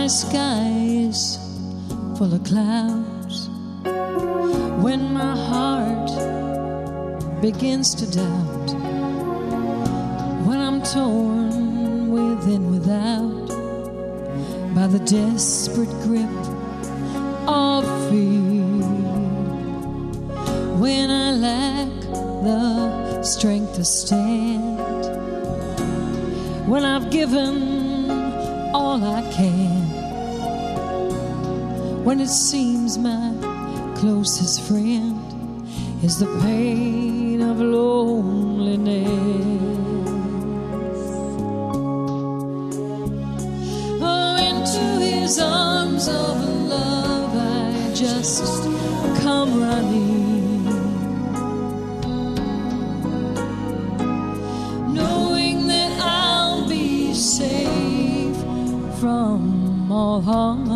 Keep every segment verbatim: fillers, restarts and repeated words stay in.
my sky is full of clouds, when my heart begins to doubt, when I'm torn within, without, by the desperate grip of fear, when I lack the strength to stand, when I've given all I can, when it seems my closest friend is the pain of loneliness. Oh, into his arms of love I just come running, knowing that I'll be safe from all harm.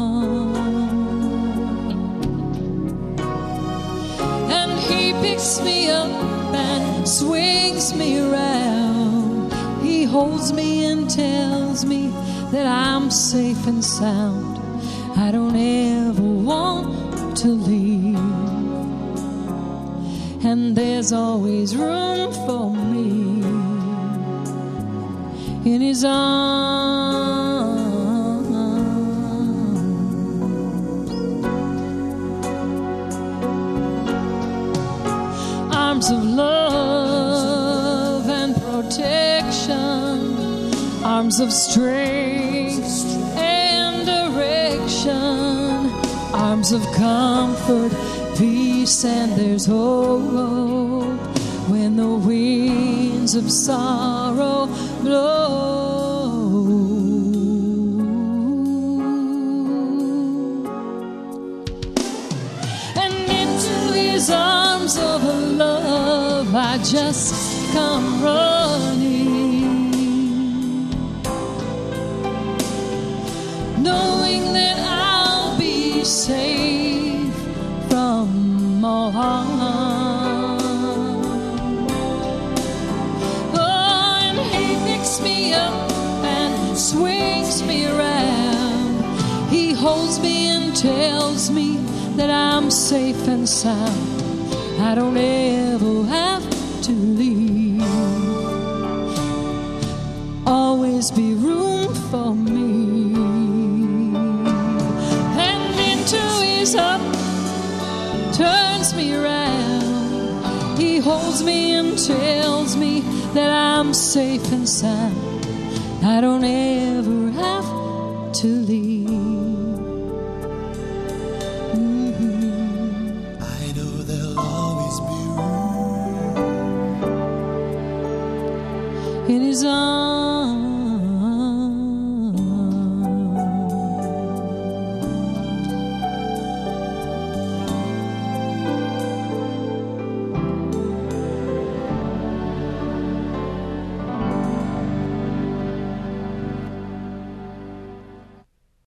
Picks me up and swings me around. He holds me and tells me that I'm safe and sound. I don't ever want to leave, and there's always room for me in his arms. Arms of love and protection, arms of strength and direction, arms of comfort, peace, and there's hope when the winds of sorrow blow. And into his arms of love I just come running, knowing that I'll be safe from all harm. Oh, and he picks me up and swings me around. He holds me and tells me that I'm safe and sound. I don't ever have to leave. Always be room for me. And into his up turns me around. He holds me and tells me that I'm safe and sound. I don't ever have to leave.